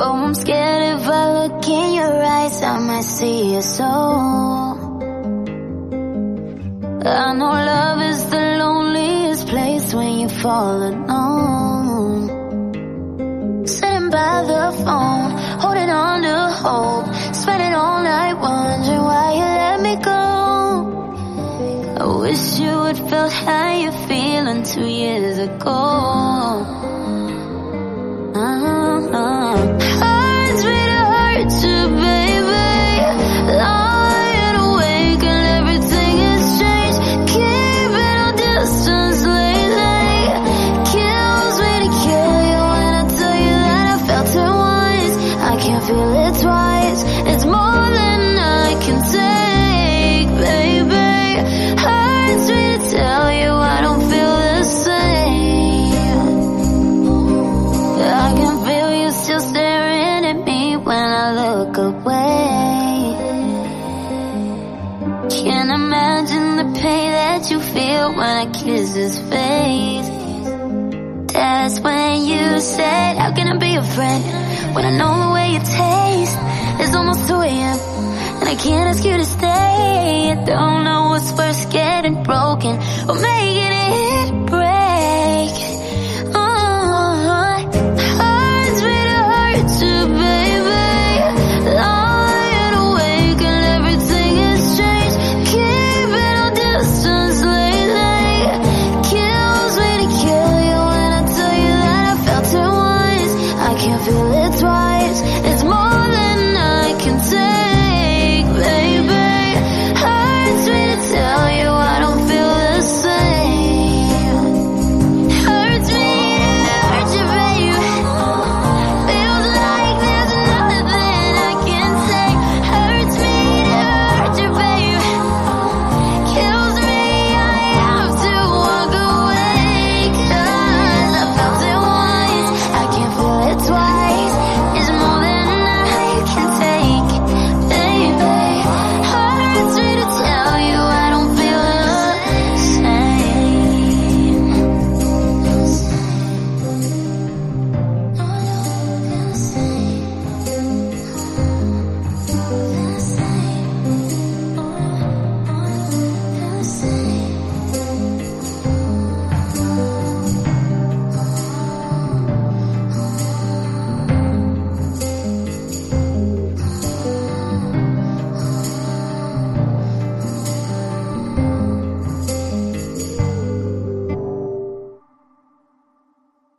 Oh, I'm scared if I look in your eyes, I might see your soul. I know love is the loneliest place when you fall alone. Sitting by the phone, holding on to hope, spending all night wondering why you let me go. I wish you had felt how you're feeling 2 years ago. Hurts me to hurt you, baby. Lying awake and everything has changed. Keeping a distance lately kills me to kill you when I tell you that I felt it once. I can't feel it twice. It's more than I can take, baby. Hurts me to tell you I don't feel the same. I can feel you still staring at me when I look away. Can't imagine the pain that you feel when I kiss his face. That's when you said, how can I be a friend when I know the way you taste? It's almost 2 AM and I can't ask you to stay. I don't know what's worse, getting broken or maybe